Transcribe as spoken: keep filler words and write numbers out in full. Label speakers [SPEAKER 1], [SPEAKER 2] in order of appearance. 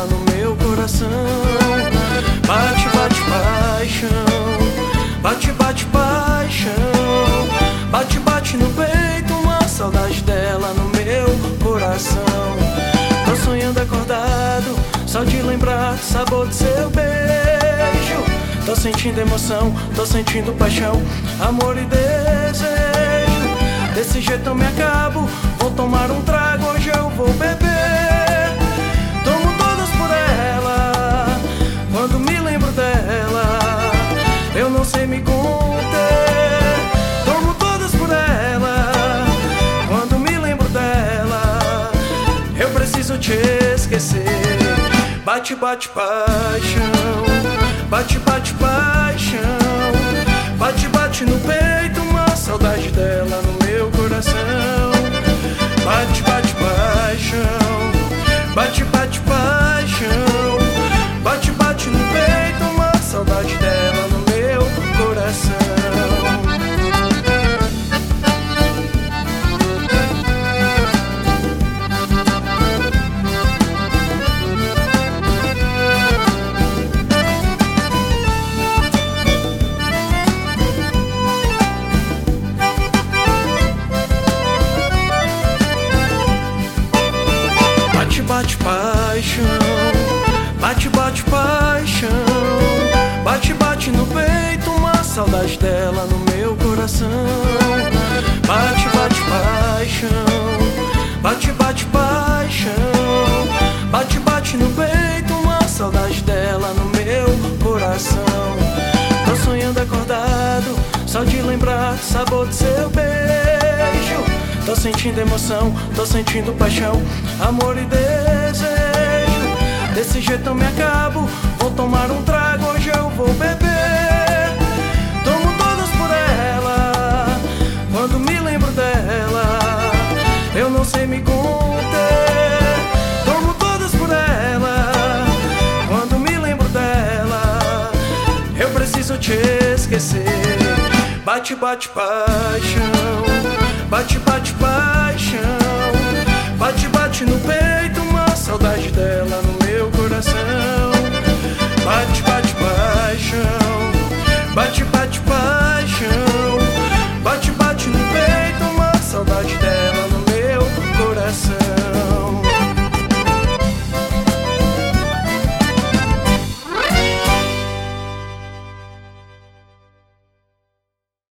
[SPEAKER 1] dela no meu coração. Bate, bate, paixão. Bate, bate, paixão. Bate, bate no peito, uma saudade dela no meu coração. Tô sonhando acordado, só de lembrar do sabor do seu beijo. Tô sentindo emoção, tô sentindo paixão, amor e desejo. Desse jeito eu me acabo, vou tomar um trago, hoje eu vou beber. Tomo todas por ela, quando me lembro dela, eu não sei me conter. Tomo todas por ela, quando me lembro dela, eu preciso te esquecer. Bate, bate, paixão. Bate, bate, paixão. Bate, bate no peito, uma saudade dela no meu coração. Bate, bate, paixão. Bate, bate, paixão. Bate, bate no peito, uma saudade dela no meu coração. Bate, paixão, bate, bate, paixão. Bate, bate no peito, uma saudade dela no meu coração. Bate, bate, paixão. Bate, bate, paixão. Bate, bate no peito, uma saudade dela no meu coração. Tô sonhando acordado, só de lembrar do sabor do seu beijo. Tô sentindo emoção, tô sentindo paixão, amor e desejo. Desse jeito eu me acabo, vou tomar um trago, hoje eu vou beber. Tomo todas por ela, quando me lembro dela, eu não sei me conter. Tomo todas por ela, quando me lembro dela, eu preciso te esquecer. Bate, bate, paixão. Bate, bate, paixão. Bate, bate no peito, uma saudade dela no meu